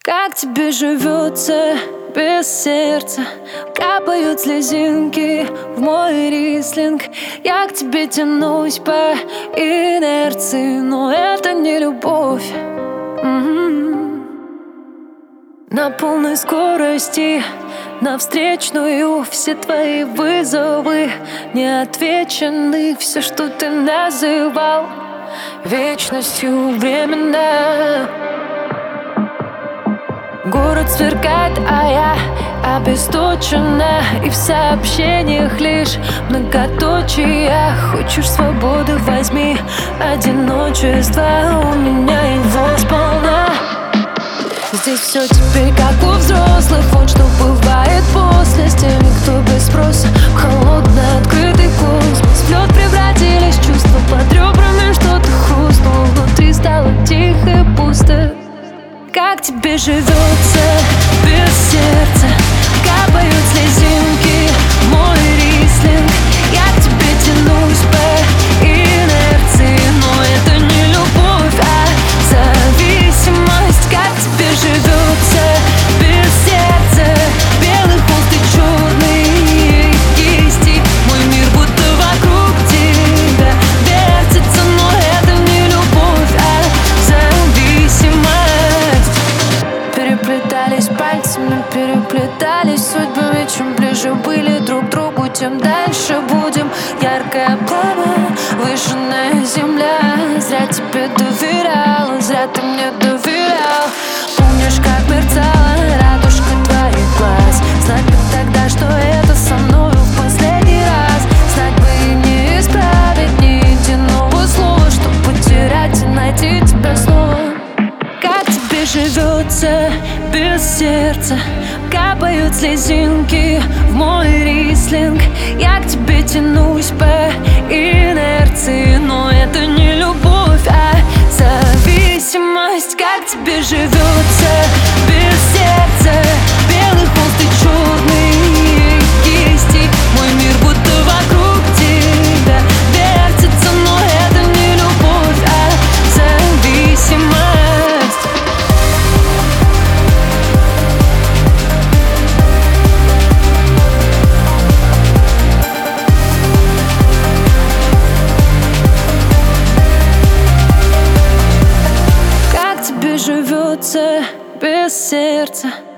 Как тебе живется без сердца? Капают слезинки в мой рислинг. Я к тебе тянусь по инерции, но это не любовь. На полной скорости, на встречную, все твои вызовы не отвечены. Все, что ты называл вечностью, временно. Город сверкает, а я обесточена, и в сообщениях лишь многоточия. Хочешь свободы, возьми одиночество, у меня его сполна. Здесь все теперь как у взрослых, вот что бывает после. С теми, кто без спроса, холодный открытый космос. В лед превратились чувства, под ребрами что-то хрустнуло, внутри стало тихо и пусто. Как тебе живется без сердца? Капают слезинки в мой рислинг. Я к тебе тянусь по инерции, но это не любовь, а зависимость. Как тебе живется без сердца? Белый холст и черные кисти. Мой мир будто вокруг тебя вертится, но это не любовь, а зависимость. Переплетались пальцами, переплетались судьбами. Чем ближе были друг к другу, тем дальше будем. Яркое пламя, выжженная земля. Зря тебе доверяла, зря ты мне доверял. Помнишь, как мерцала радужка твоих глаз? Знать бы тогда, что это со мною в последний раз. Знать бы и не исправить ни единого слова, чтоб потерять и найти тебя снова. Как тебе живется без сердца? Капают слезинки в мой рислинг. Я к тебе тянусь по инерции, но это не любовь, а зависимость. Как тебе живется без сердца? Белый холст и черные кисти. Мой мир будто вокруг тебя вертится, но это не любовь, а зависимость. Живется без сердца.